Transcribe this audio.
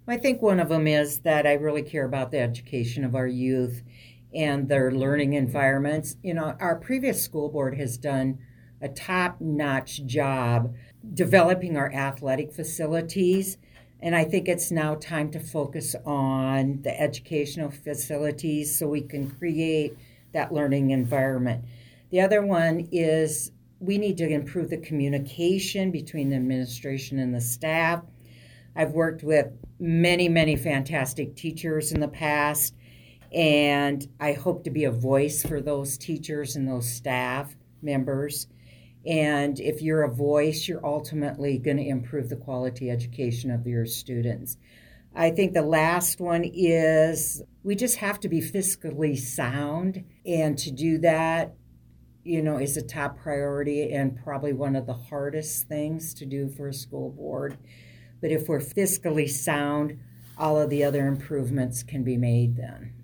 I think one of them is that I really care about the education of our youth and their learning environments. Our previous school board has done a top notch job developing our athletic facilities. And I think it's now time to focus on the educational facilities so we can create that learning environment. The other one is we need to improve the communication between the administration and the staff. I've worked with many, many fantastic teachers in the past, and I hope to be a voice for those teachers and those staff members. And if you're a voice, you're ultimately going to improve the quality education of your students. I think the last one is we just have to be fiscally sound. And to do that, is a top priority and probably one of the hardest things to do for a school board. But if we're fiscally sound, all of the other improvements can be made then.